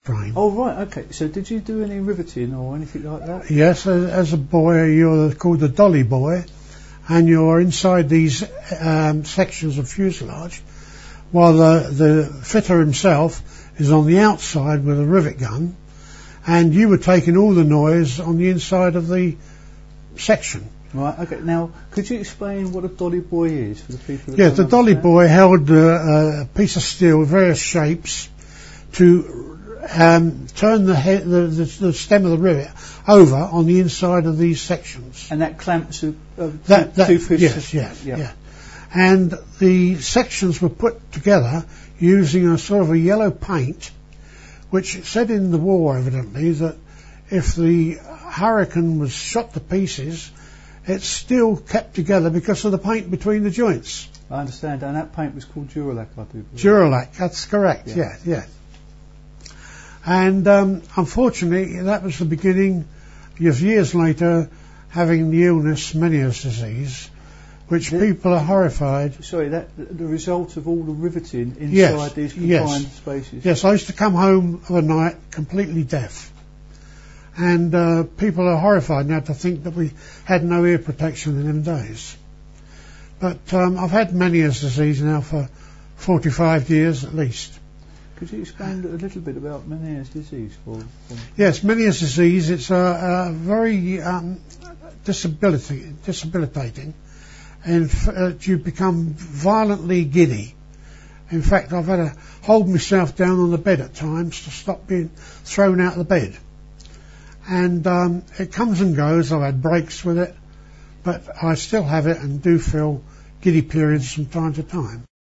frame. Oh right, okay. So did you do any riveting or anything like that? Yes, as a boy you're called the dolly boy, and you're inside these sections of fuselage, while the fitter himself is on the outside with a rivet gun, and you were taking all the noise on the inside of the section. Right, okay. Now, could you explain what a dolly boy is for the people that Yes, don't the dolly understand? boy held a piece of steel with various shapes to turn the stem of the rivet over on the inside of these sections. And that clamps two Yes, pieces. yeah. And the sections were put together using a sort of a yellow paint, which said in the war evidently that if the Hurricane was shot to pieces, it still kept together because of the paint between the joints. I understand, and that paint was called Duralac, I do believe. Duralac, that's correct, yeah. And unfortunately, that was the beginning of years later having the illness Meniere's disease, which people are horrified. Sorry, the result of all the riveting inside these confined spaces? Yes, I used to come home of a night completely deaf. And people are horrified now to think that we had no ear protection in them days. But I've had Meniere's disease now for 45 years at least. Could you explain a little bit about Meniere's disease? Yes, Meniere's disease, it's a very debilitating, and you become violently giddy. In fact, I've had to hold myself down on the bed at times to stop being thrown out of the bed. And it comes and goes. I've had breaks with it, but I still have it and do feel giddy periods from time to time.